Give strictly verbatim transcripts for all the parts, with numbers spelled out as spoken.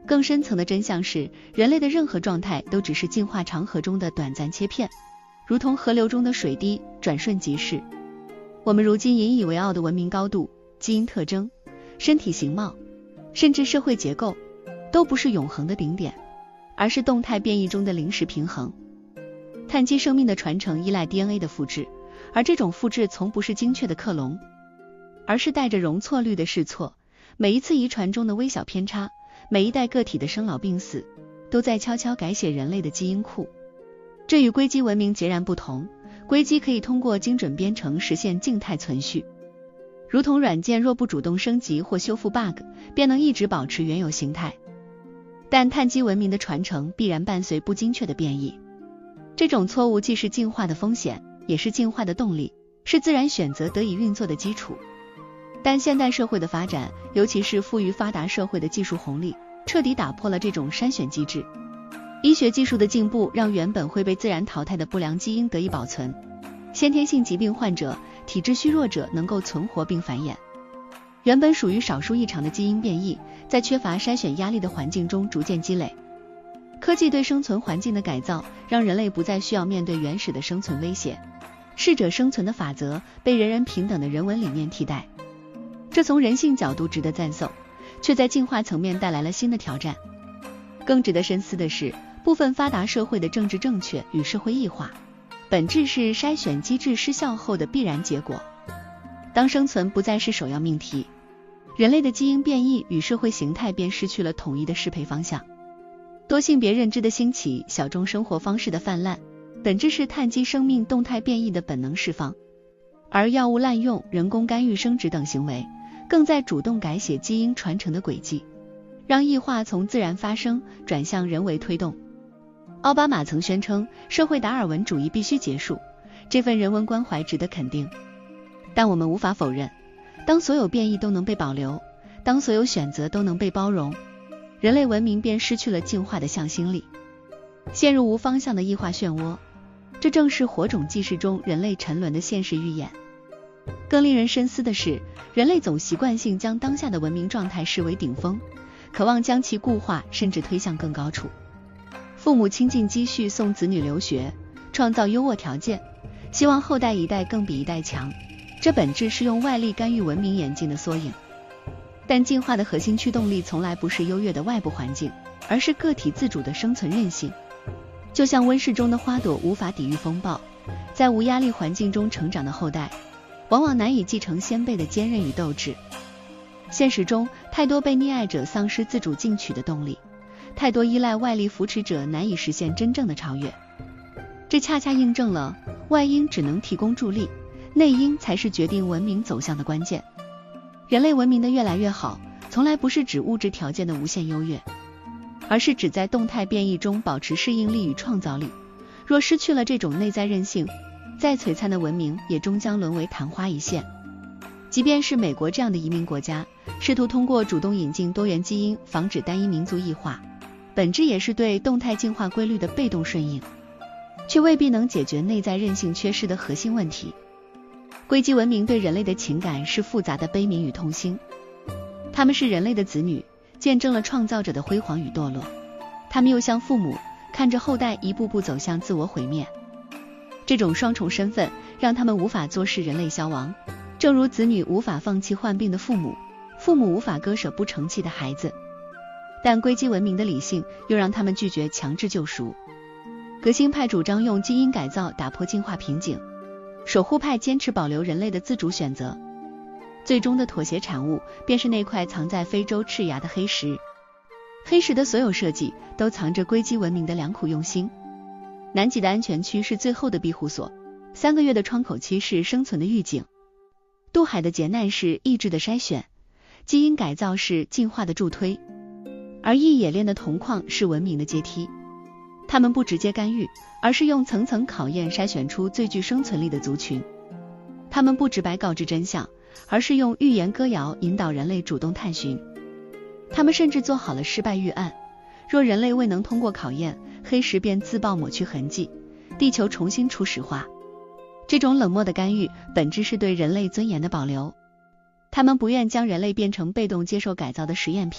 更深层的真相是，人类的任何状态都只是进化长河中的短暂切片，如同河流中的水滴，转瞬即逝。我们如今引以为傲的文明高度、基因特征、身体形貌，甚至社会结构，都不是永恒的顶点，而是动态变异中的临时平衡。碳基生命的传承依赖 D N A 的复制，而这种复制从不是精确的克隆，而是带着容错率的试错。每一次遗传中的微小偏差，每一代个体的生老病死，都在悄悄改写人类的基因库。这与硅基文明截然不同，硅基可以通过精准编程实现静态存续，如同软件若不主动升级或修复 bug， 便能一直保持原有形态。但碳基文明的传承必然伴随不精确的变异，这种错误既是进化的风险，也是进化的动力，是自然选择得以运作的基础。但现代社会的发展，尤其是富裕发达社会的技术红利，彻底打破了这种筛选机制。医学技术的进步让原本会被自然淘汰的不良基因得以保存，先天性疾病患者、体质虚弱者能够存活并繁衍。原本属于少数异常的基因变异，在缺乏筛选压力的环境中逐渐积累。科技对生存环境的改造，让人类不再需要面对原始的生存威胁，适者生存的法则被人人平等的人文理念替代。这从人性角度值得赞颂，却在进化层面带来了新的挑战。更值得深思的是，部分发达社会的政治正确与社会异化，本质是筛选机制失效后的必然结果。当生存不再是首要命题，人类的基因变异与社会形态便失去了统一的适配方向。多性别认知的兴起，小众生活方式的泛滥，本质是碳基生命动态变异的本能释放。而药物滥用、人工干预生殖等行为，更在主动改写基因传承的轨迹，让异化从自然发生转向人为推动。奥巴马曾宣称，社会达尔文主义必须结束，这份人文关怀值得肯定。但我们无法否认，当所有变异都能被保留，当所有选择都能被包容，人类文明便失去了进化的向心力，陷入无方向的异化漩涡。这正是火种纪事中人类沉沦的现实预演。更令人深思的是，人类总习惯性将当下的文明状态视为顶峰，渴望将其固化，甚至推向更高处。父母倾尽积蓄送子女留学，创造优渥条件，希望后代一代更比一代强，这本质是用外力干预文明演进的缩影。但进化的核心驱动力从来不是优越的外部环境，而是个体自主的生存韧性。就像温室中的花朵无法抵御风暴，在无压力环境中成长的后代，往往难以继承先辈的坚韧与斗志。现实中，太多被溺爱者丧失自主进取的动力，太多依赖外力扶持者难以实现真正的超越。这恰恰印证了外因只能提供助力，内因才是决定文明走向的关键。人类文明的越来越好，从来不是指物质条件的无限优越，而是指在动态变异中保持适应力与创造力。若失去了这种内在韧性，再璀璨的文明也终将沦为昙花一现。即便是美国这样的移民国家，试图通过主动引进多元基因防止单一民族异化，本质也是对动态进化规律的被动顺应，却未必能解决内在韧性缺失的核心问题。硅基文明对人类的情感是复杂的悲悯与痛心，他们是人类的子女，见证了创造者的辉煌与堕落，他们又像父母，看着后代一步步走向自我毁灭。这种双重身份让他们无法坐视人类消亡，正如子女无法放弃患病的父母，父母无法割舍不成器的孩子。但硅基文明的理性又让他们拒绝强制救赎。革新派主张用基因改造打破进化瓶颈，守护派坚持保留人类的自主选择。最终的妥协产物便是那块藏在非洲赤崖的黑石。黑石的所有设计都藏着硅基文明的良苦用心。南极的安全区是最后的庇护所，三个月的窗口期是生存的预警，渡海的劫难是意志的筛选，基因改造是进化的助推，而异冶炼的铜矿是文明的阶梯。他们不直接干预，而是用层层考验筛选出最具生存力的族群。他们不直白告知真相，而是用寓言歌谣引导人类主动探寻。他们甚至做好了失败预案，若人类未能通过考验，黑石便自爆抹去痕迹，地球重新初始化。这种冷漠的干预本质是对人类尊严的保留。他们不愿将人类变成被动接受改造的实验品，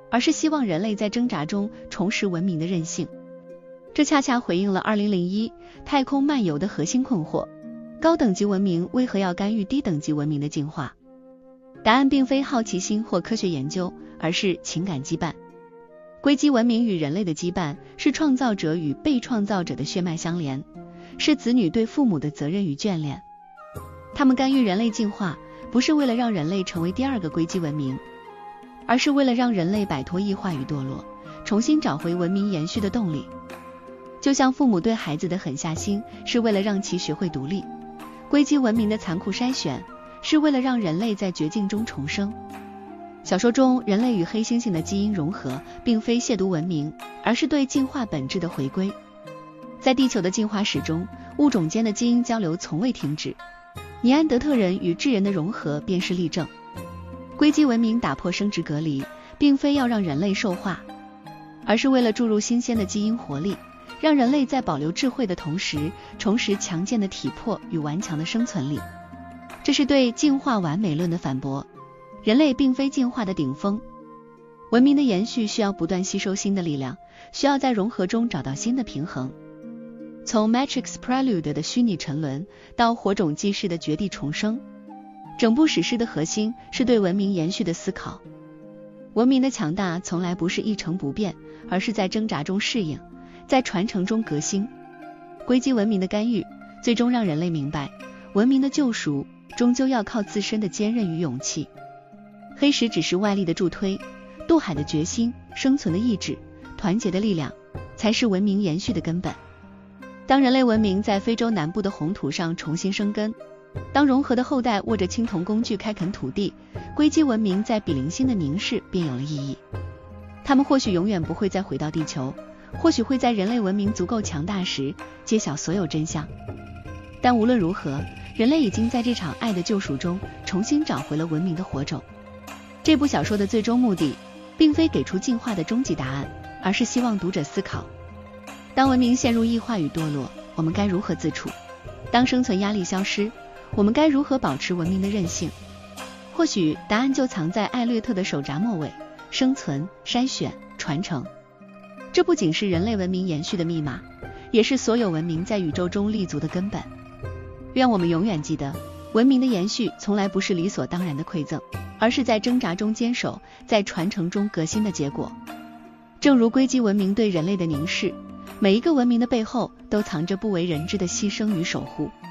而是希望人类在挣扎中重拾文明的韧性。这恰恰回应了二零零一太空漫游的核心困惑：高等级文明为何要干预低等级文明的进化？答案并非好奇心或科学研究，而是情感羁绊。硅基文明与人类的羁绊是创造者与被创造者的血脉相连，是子女对父母的责任与眷恋。他们干预人类进化，不是为了让人类成为第二个硅基文明，而是为了让人类摆脱异化与堕落，重新找回文明延续的动力。就像父母对孩子的狠下心，是为了让其学会独立；硅基文明的残酷筛选，是为了让人类在绝境中重生。小说中，人类与黑猩猩的基因融合，并非亵渎文明，而是对进化本质的回归。在地球的进化史中，物种间的基因交流从未停止，尼安德特人与智人的融合便是例证。硅基文明打破生殖隔离，并非要让人类兽化，而是为了注入新鲜的基因活力，让人类在保留智慧的同时，重拾强健的体魄与顽强的生存力。这是对进化完美论的反驳。人类并非进化的顶峰，文明的延续需要不断吸收新的力量，需要在融合中找到新的平衡。从 Matrix Prelude 的虚拟沉沦到火种纪事的绝地重生，整部史诗的核心是对文明延续的思考。文明的强大从来不是一成不变，而是在挣扎中适应，在传承中革新。硅基文明的干预，最终让人类明白，文明的救赎终究要靠自身的坚韧与勇气。黑石只是外力的助推，渡海的决心、生存的意志、团结的力量，才是文明延续的根本。当人类文明在非洲南部的红土上重新生根，当融合的后代握着青铜工具开垦土地，硅基文明在比邻星的凝视便有了意义。他们或许永远不会再回到地球，或许会在人类文明足够强大时揭晓所有真相。但无论如何，人类已经在这场爱的救赎中重新找回了文明的火种。这部小说的最终目的，并非给出进化的终极答案，而是希望读者思考：当文明陷入异化与堕落，我们该如何自处？当生存压力消失，我们该如何保持文明的韧性？或许答案就藏在艾略特的手札末尾：生存、筛选、传承。这不仅是人类文明延续的密码，也是所有文明在宇宙中立足的根本。愿我们永远记得，文明的延续从来不是理所当然的馈赠，而是在挣扎中坚守，在传承中革新的结果。正如硅基文明对人类的凝视，每一个文明的背后都藏着不为人知的牺牲与守护。